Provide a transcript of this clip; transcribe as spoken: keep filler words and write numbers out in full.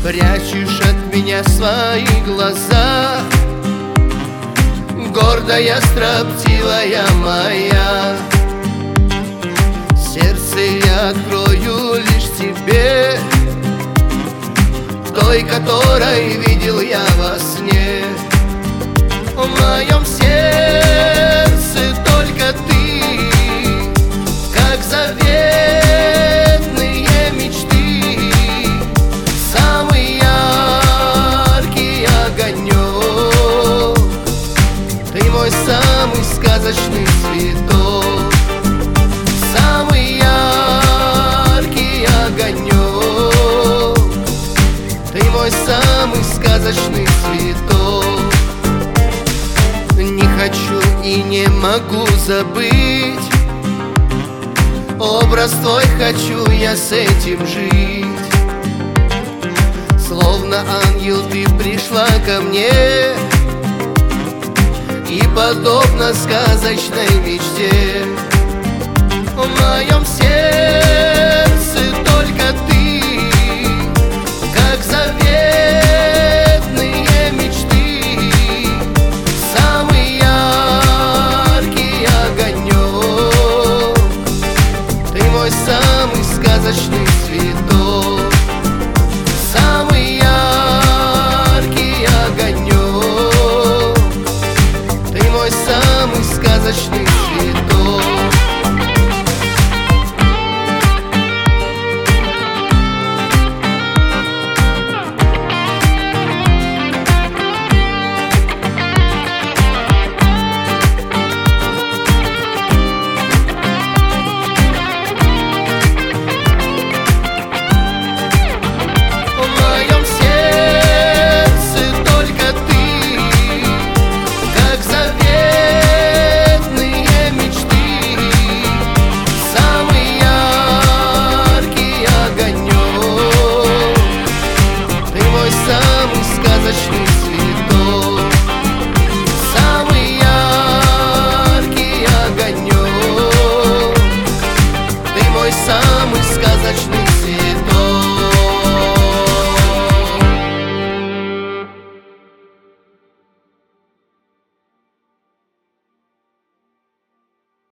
Прячешь от меня свои глаза, гордая, строптивая моя. Сердце я открою лишь тебе, той, которой видел я во сне. В моем сердце только ты, как заветные мечты, самый яркий огонек. Ты мой самый сказочный цветок, самый яркий огонек. Ты мой самый сказочный цветок. Не хочу и не могу забыть образ твой, хочу я с этим жить. Словно ангел ты пришла ко мне, и подобно сказочной мечте в моем сердце